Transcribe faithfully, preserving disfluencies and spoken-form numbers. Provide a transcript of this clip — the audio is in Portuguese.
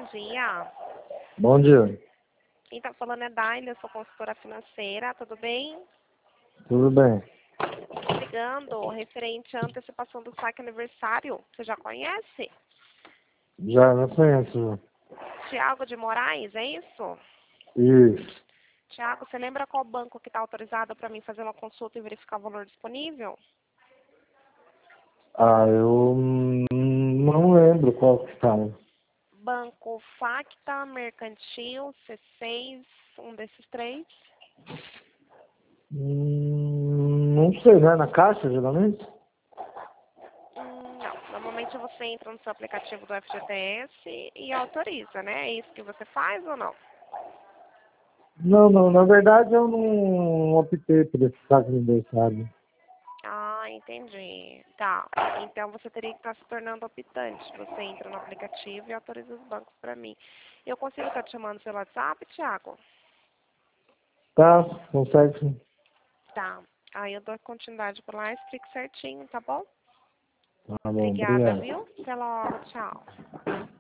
dia. Bom dia. Quem tá falando é Daile, eu sou consultora financeira, tudo bem? Tudo bem? Tô ligando referente à antecipação do saque aniversário. Você já conhece? Já, já conheço. Tiago de Moraes, é isso? Isso. Tiago, você lembra qual banco que está autorizado para mim fazer uma consulta e verificar o valor disponível? Ah, eu hum, não lembro qual que tá. Banco Facta, Mercantil, C seis, um desses três? Hum, não sei, né? Na caixa, geralmente? Hum, não. Normalmente você entra no seu aplicativo do F G T S e autoriza, né? É isso que você faz ou não? Não, não. Na verdade, eu não optei por esse saco de aniversário. Ah, entendi. Tá. Então você teria que estar se tornando optante. Você entra no aplicativo e autoriza os bancos para mim. Eu consigo estar te chamando pelo WhatsApp, Thiago? Tá, consegue sim. Tá. Aí eu dou continuidade por lá e explico certinho, tá bom? Tá bom, Obrigada, obrigado. viu? Até logo. Tchau.